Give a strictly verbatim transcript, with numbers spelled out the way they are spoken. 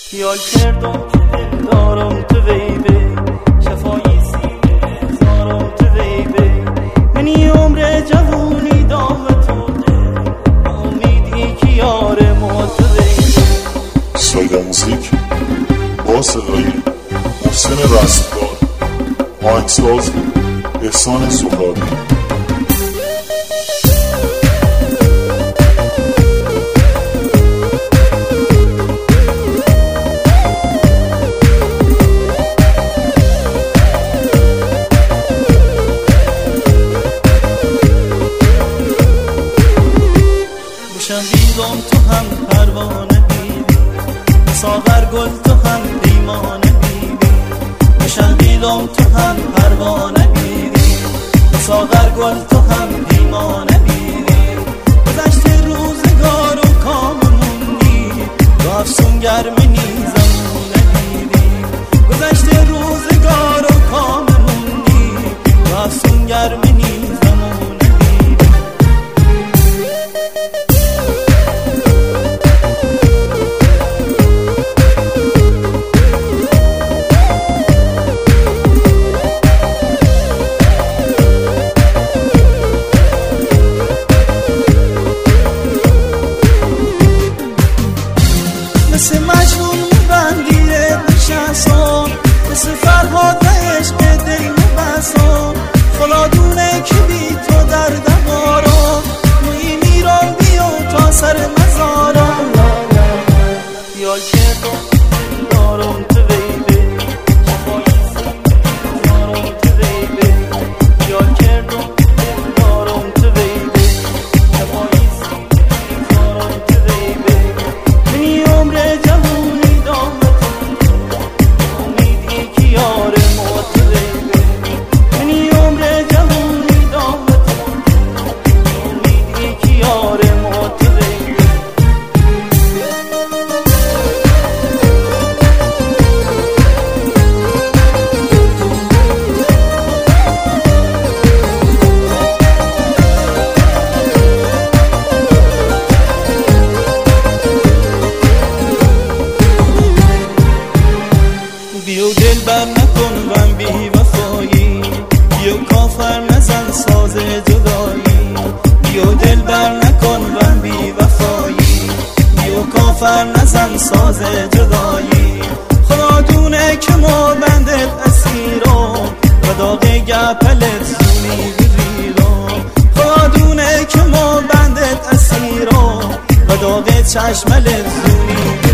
خیال کردم که دل دارم تو ویبه شفایی سینه زارم تو ویبه منی عمر جوونی دام تو ده امیدی که یار ما تو ویبه. سایده موزیک با صدای محسن رستگار، آهنگساز احسان سهرابی. شنیدم تو هم پروانه دیدی ساغر گل تو هم پیمانه دیدی شنیدم تو هم پروانه دیدی ساغر گل تو هم پیمانه دیدی گذشت روزگار و کام موندی تو افسون گرمنی زمونه دیدی گذشت روزگار و کام موندی تو افسون گرمنی زمونه دیدی. مثل مجنون میبندیه نشستم مثل فرهاد عشق دل مبستم خلادونه که بی تو در دمارم موی میرم بیا تا سر مزارم خیال کردم دارم تو ویبه شفایی سینه دارم تو ویبه خیال کردم دارم تو ویبه شفایی سینه دارم تو ویبه منی عمر جوونی دام تو امیدی که یار ما تو ویبه منی عمر جوونی دام تو امیدی که یار ما تو ویبه. بیو دل بر نکن من بی وفایی بیو کافر نزن ساز جدایی بیو دل بر نکن من بی وفایی بیو کافر نزن ساز جدایی خدا دونه که ما بندت اسیرم و داغ گپلت زونی بریرم خدا دونه که ما بندت اسیرم و داغ چشملت زونی